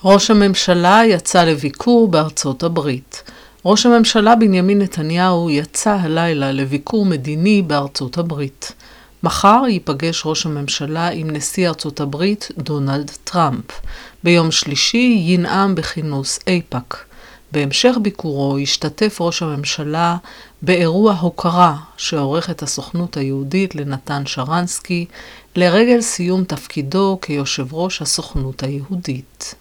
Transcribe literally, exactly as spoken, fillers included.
ראש הממשלה יצא לביקור בארצות הברית. ראש הממשלה בנימין נתניהו יצא הלילה לביקור מדיני בארצות הברית. מחר ייפגש ראש הממשלה עם נשיא ארצות הברית דונלד טראמפ. ביום שלישי ינאם בכינוס איפאק. בהמשך ביקורו ישתתף ראש הממשלה באירוע הוקרה שעורכת הסוכנות היהודית לנתן שרנסקי לרגל סיום תפקידו כיושב ראש הסוכנות היהודית.